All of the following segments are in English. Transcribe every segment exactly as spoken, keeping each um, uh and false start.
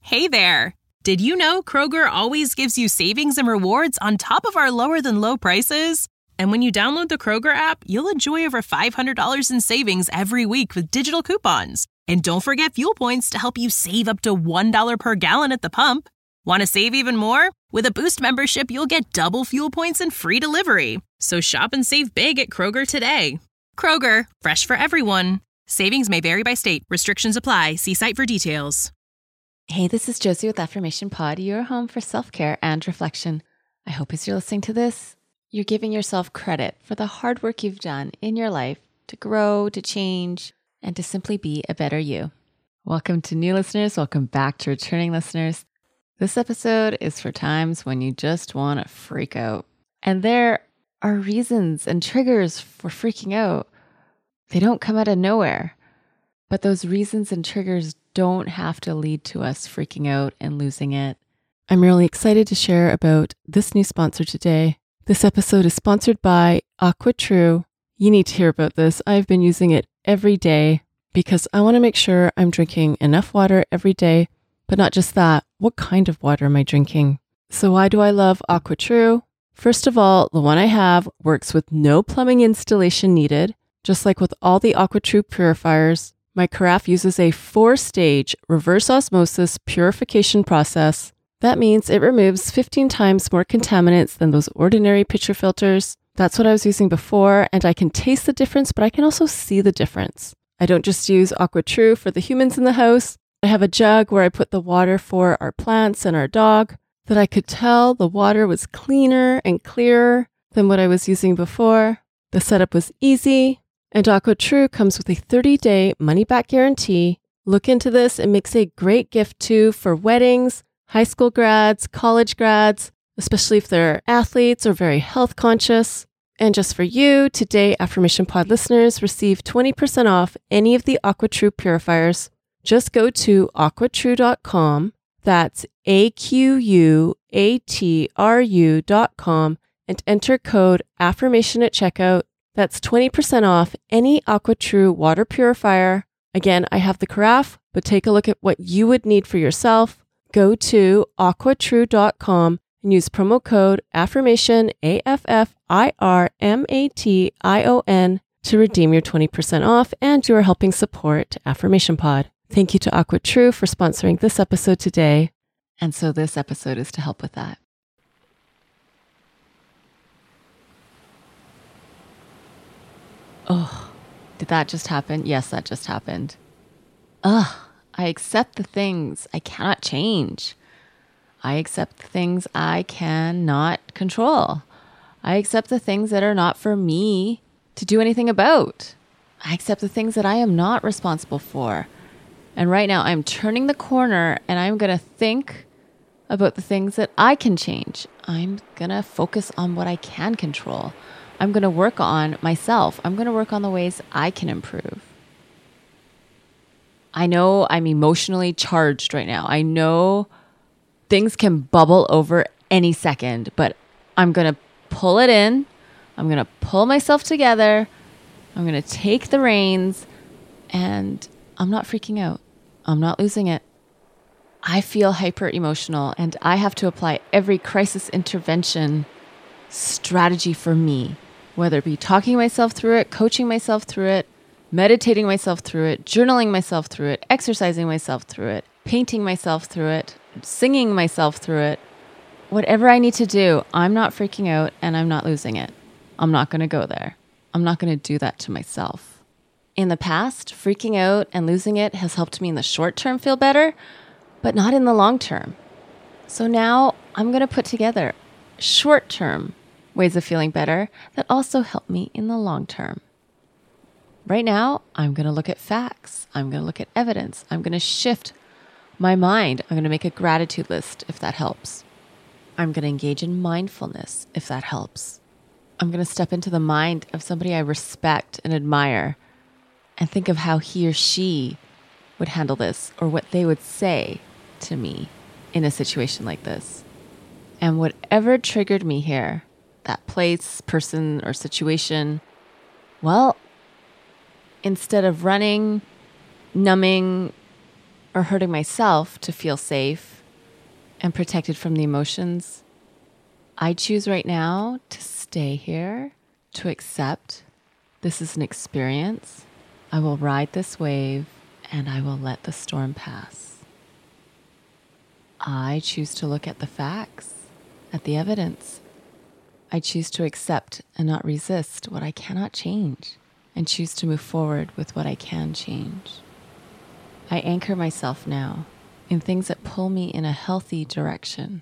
Hey there! Did you know Kroger always gives you savings and rewards on top of our lower-than-low prices? And when you download the Kroger app, you'll enjoy over five hundred dollars in savings every week with digital coupons. And don't forget fuel points to help you save up to one dollar per gallon at the pump. Want to save even more? With a Boost membership, you'll get double fuel points and free delivery. So shop and save big at Kroger today. Kroger, fresh for everyone. Savings may vary by state. Restrictions apply. See site for details. Hey, this is Josie with Affirmation Pod, your home for self-care and reflection. I hope as you're listening to this, you're giving yourself credit for the hard work you've done in your life to grow, to change, and to simply be a better you. Welcome to new listeners. Welcome back to returning listeners. This episode is for times when you just want to freak out. And there are reasons and triggers for freaking out. They don't come out of nowhere. But those reasons and triggers don't have to lead to us freaking out and losing it. I'm really excited to share about this new sponsor today. This episode is sponsored by AquaTrue. You need to hear about this. I've been using it every day because I want to make sure I'm drinking enough water every day, but not just that. What kind of water am I drinking? So why do I love AquaTrue? First of all, the one I have works with no plumbing installation needed. Just like with all the AquaTrue purifiers, my carafe uses a four-stage reverse osmosis purification process. That means it removes fifteen times more contaminants than those ordinary pitcher filters. That's what I was using before, and I can taste the difference, but I can also see the difference. I don't just use AquaTrue for the humans in the house. I have a jug where I put the water for our plants and our dog, that I could tell the water was cleaner and clearer than what I was using before. The setup was easy. And AquaTrue comes with a thirty-day money-back guarantee. Look into this. It makes a great gift too for weddings, high school grads, college grads, especially if they're athletes or very health conscious. And just for you, today Affirmation Pod listeners receive twenty percent off any of the AquaTrue purifiers. Just go to aqua true dot com. That's A Q U A T R U dot com and enter code AFFIRMATION at checkout. That's twenty percent off any AquaTrue water purifier. Again, I have the carafe, but take a look at what you would need for yourself. Go to aqua true dot com and use promo code AFFIRMATION, A F F I R M A T I O N, to redeem your twenty percent off, and you are helping support Affirmation Pod. Thank you to AquaTrue for sponsoring this episode today. And so this episode is to help with that. Oh, did that just happen? Yes, that just happened. Ugh, I accept the things I cannot change. I accept the things I cannot control. I accept the things that are not for me to do anything about. I accept the things that I am not responsible for. And right now I'm turning the corner and I'm going to think about the things that I can change. I'm going to focus on what I can control. I'm going to work on myself. I'm going to work on the ways I can improve. I know I'm emotionally charged right now. I know things can bubble over any second, but I'm going to pull it in. I'm going to pull myself together. I'm going to take the reins, and I'm not freaking out. I'm not losing it. I feel hyper emotional, and I have to apply every crisis intervention strategy for me. Whether it be talking myself through it, coaching myself through it, meditating myself through it, journaling myself through it, exercising myself through it, painting myself through it, singing myself through it. Whatever I need to do, I'm not freaking out and I'm not losing it. I'm not going to go there. I'm not going to do that to myself. In the past, freaking out and losing it has helped me in the short term feel better, but not in the long term. So now I'm going to put together short term ways of feeling better that also help me in the long term. Right now, I'm going to look at facts. I'm going to look at evidence. I'm going to shift my mind. I'm going to make a gratitude list if that helps. I'm going to engage in mindfulness if that helps. I'm going to step into the mind of somebody I respect and admire and think of how he or she would handle this or what they would say to me in a situation like this. And whatever triggered me here, that place, person, or situation, well, instead of running, numbing, or hurting myself to feel safe and protected from the emotions. I choose right now to stay here, to accept this is an experience. I will ride this wave and I will let the storm pass. I choose to look at the facts, at the evidence. I choose to accept and not resist what I cannot change, and choose to move forward with what I can change. I anchor myself now in things that pull me in a healthy direction.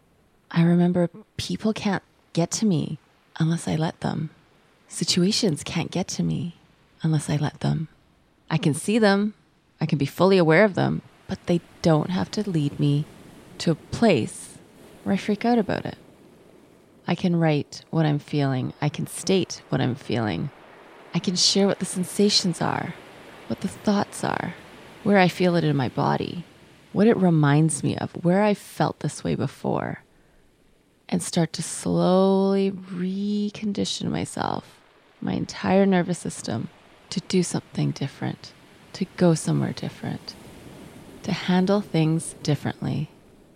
I remember people can't get to me unless I let them. Situations can't get to me unless I let them. I can see them, I can be fully aware of them, but they don't have to lead me to a place where I freak out about it. I can write what I'm feeling. I can state what I'm feeling. I can share what the sensations are, what the thoughts are, where I feel it in my body, what it reminds me of, where I felt this way before, and start to slowly recondition myself, my entire nervous system, to do something different, to go somewhere different, to handle things differently.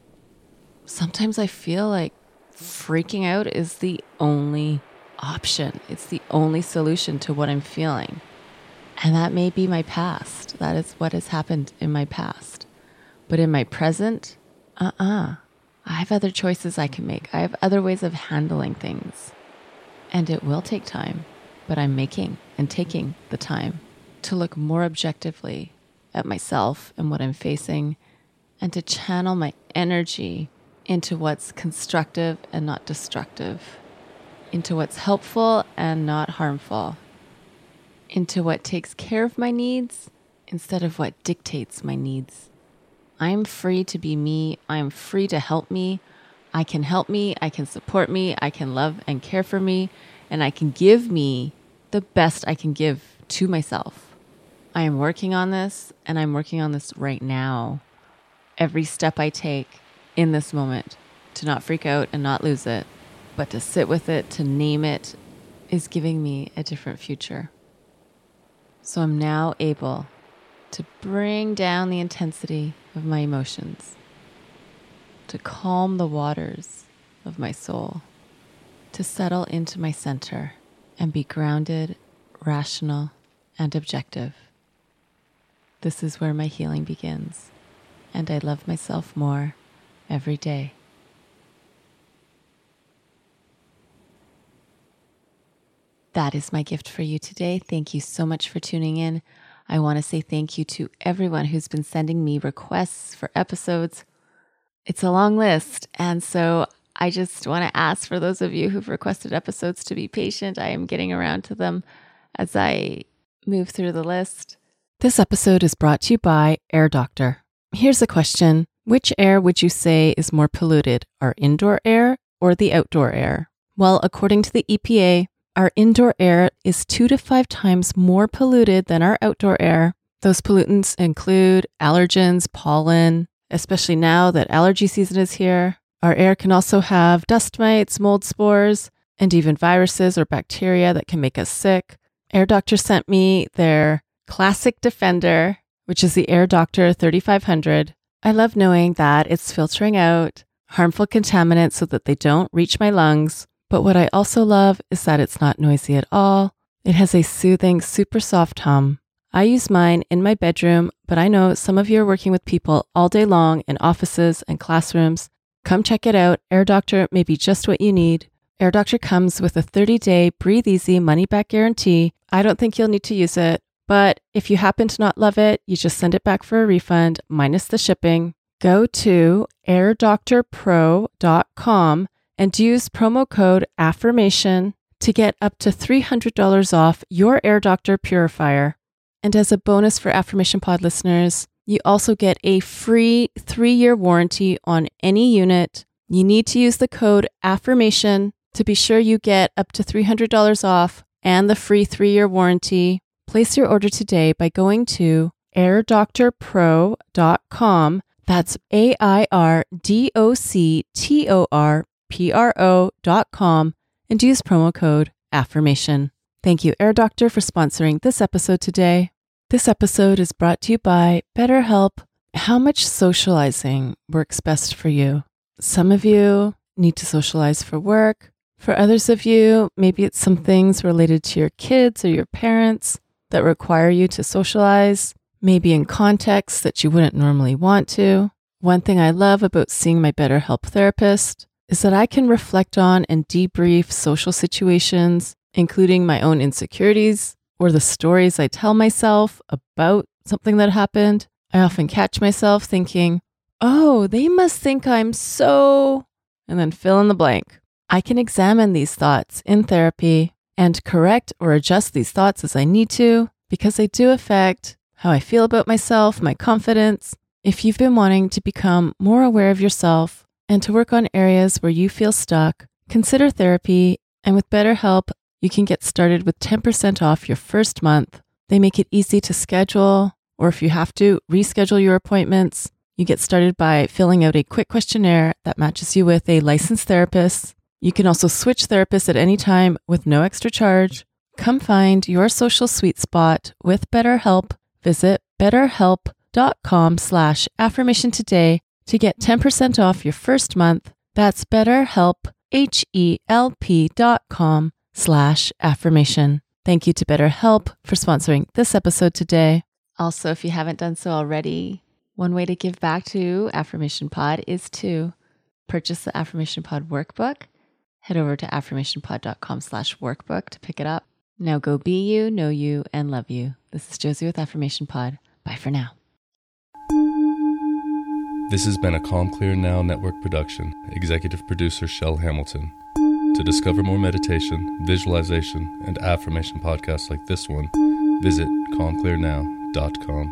Sometimes I feel like freaking out is the only option. It's the only solution to what I'm feeling. And that may be my past. That is what has happened in my past. But in my present, uh-uh. I have other choices I can make. I have other ways of handling things. And it will take time, but I'm making and taking the time to look more objectively at myself and what I'm facing, and to channel my energy into what's constructive and not destructive, into what's helpful and not harmful, into what takes care of my needs instead of what dictates my needs. I'm free to be me. I'm free to help me. I can help me. I can support me. I can love and care for me. And I can give me the best I can give to myself. I am working on this, and I'm working on this right now. Every step I take in this moment to not freak out and not lose it, but to sit with it, to name it, is giving me a different future. So I'm now able to bring down the intensity of my emotions, to calm the waters of my soul, to settle into my center and be grounded, rational, and objective. This is where my healing begins, and I love myself more every day. That is my gift for you today. Thank you so much for tuning in. I want to say thank you to everyone who's been sending me requests for episodes. It's a long list, and so I just want to ask for those of you who've requested episodes to be patient. I am getting around to them as I move through the list. This episode is brought to you by Air Doctor. Here's a question. Which air would you say is more polluted, our indoor air or the outdoor air? Well, according to the E P A, our indoor air is two to five times more polluted than our outdoor air. Those pollutants include allergens, pollen, especially now that allergy season is here. Our air can also have dust mites, mold spores, and even viruses or bacteria that can make us sick. Air Doctor sent me their Classic Defender, which is the Air Doctor thirty-five hundred. I love knowing that it's filtering out harmful contaminants so that they don't reach my lungs. But what I also love is that it's not noisy at all. It has a soothing, super soft hum. I use mine in my bedroom, but I know some of you are working with people all day long in offices and classrooms. Come check it out. Air Doctor may be just what you need. Air Doctor comes with a thirty-day breathe easy money-back guarantee. I don't think you'll need to use it, but if you happen to not love it, you just send it back for a refund, minus the shipping. Go to air doctor pro dot com and use promo code AFFIRMATION to get up to three hundred dollars off your Air Doctor purifier. And as a bonus for Affirmation Pod listeners, you also get a free three-year warranty on any unit. You need to use the code AFFIRMATION to be sure you get up to three hundred dollars off and the free three-year warranty. Place your order today by going to air doctor pro dot com. That's A I R D O C T O R P R O dot com and use promo code AFFIRMATION. Thank you, Air Doctor, for sponsoring this episode today. This episode is brought to you by BetterHelp. how much socializing works best for you. Some of you need to socialize for work. For others of you, maybe it's some things related to your kids or your parents that require you to socialize, maybe in contexts that you wouldn't normally want to. One thing I love about seeing my BetterHelp therapist is that I can reflect on and debrief social situations, including my own insecurities or the stories I tell myself about something that happened. I often catch myself thinking, oh, they must think I'm so, and then fill in the blank. I can examine these thoughts in therapy and correct or adjust these thoughts as I need to, because they do affect how I feel about myself, my confidence. If you've been wanting to become more aware of yourself and to work on areas where you feel stuck, consider therapy. And with BetterHelp, you can get started with ten percent off your first month. They make it easy to schedule, or if you have to, reschedule your appointments. You get started by filling out a quick questionnaire that matches you with a licensed therapist. You can also switch therapists at any time with no extra charge. Come find your social sweet spot with BetterHelp. Visit betterhelp.com slash affirmation today to get ten percent off your first month. That's BetterHelp, H-E-L-P dot com slash affirmation. Thank you to BetterHelp for sponsoring this episode today. Also, if you haven't done so already, one way to give back to Affirmation Pod is to purchase the Affirmation Pod workbook. Head over to affirmationpod.com slash workbook to pick it up. Now go be you, know you, and love you. This is Josie with Affirmation Pod. Bye for now. This has been a Calm Clear Now Network production. Executive producer Shell Hamilton. To discover more meditation, visualization, and affirmation podcasts like this one, visit calm clear now dot com.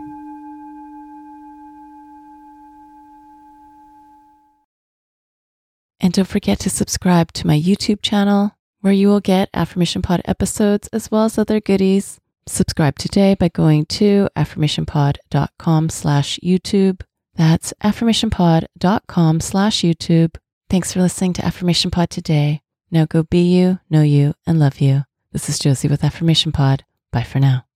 And don't forget to subscribe to my YouTube channel, where you will get Affirmation Pod episodes as well as other goodies. Subscribe today by going to affirmationpod.com slash YouTube. That's affirmationpod.com slash YouTube. Thanks for listening to Affirmation Pod today. Now go be you, know you, and love you. This is Josie with Affirmation Pod. Bye for now.